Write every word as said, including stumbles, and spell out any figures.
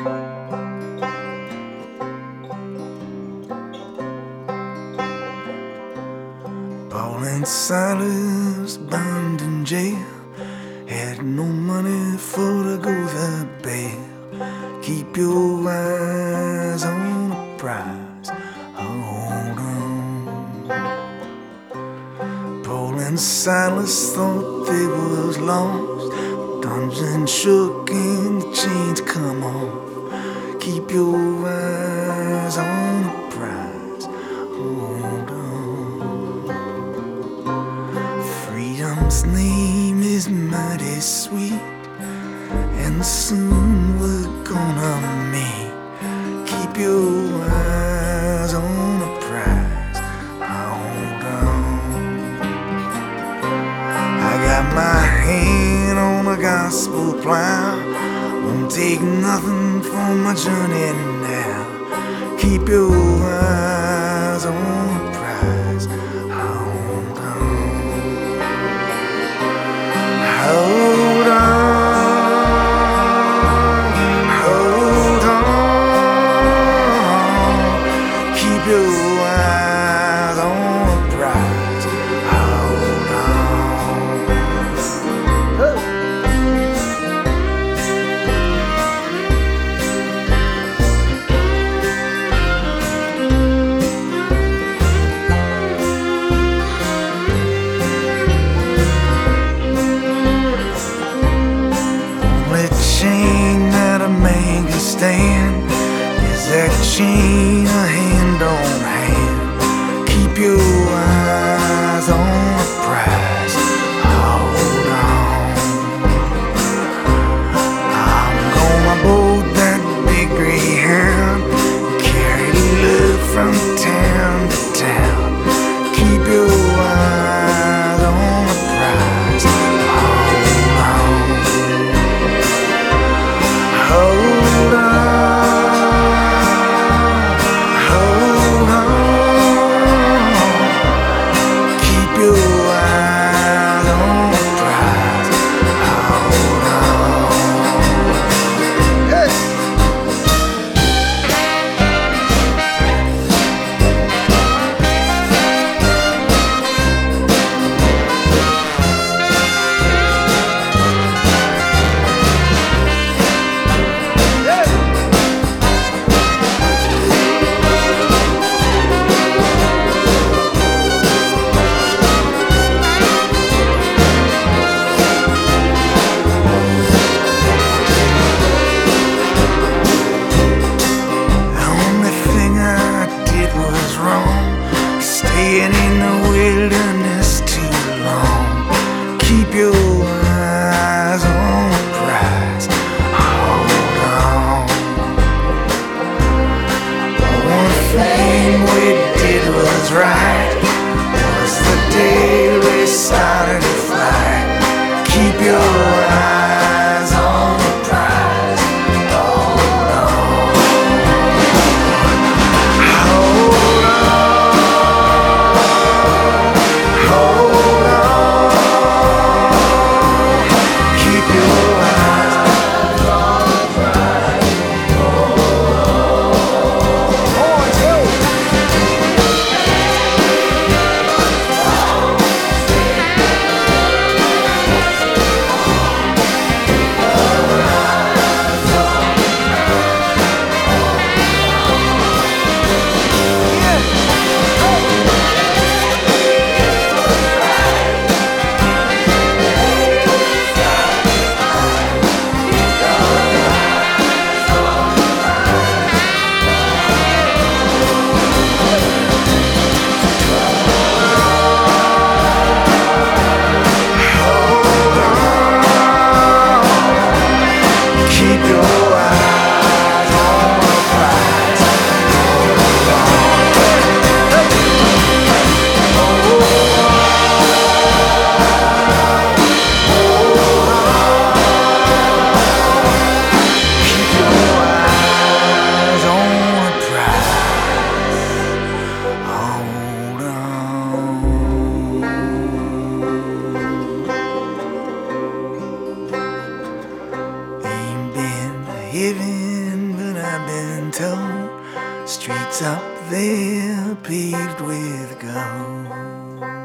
Paul and Silas burned in jail, had no money for to go the bail. Keep your eyes on the prize, hold on. Paul and Silas thought they was lost, dungeon shook and the chains come off. Keep your eyes on the prize, hold on. Freedom's name is mighty sweet, and soon we're gonna meet. Keep your eyes on the prize, hold on. I got my hand on the gospel plow, won't take nothing for my journey now. Keep your eyes on the prize, hold on. Hold on. Your eyes on the prize, hold on. Hey. Only chain that a man can stand is that chain of hand on hand. Keep your eyes on the prize, hold on. I'm gonna board that big greyhound, carry love from town to town. Keep your eyes on the prize, hold on. Hold on. Staying in the wilderness too long. Keep your eyes on the prize, hold on. One thing we did was right, was the day we started to fly. Keep your eyes on the prize, hold on. Hold on. Giving I've been told, streets up there paved with gold.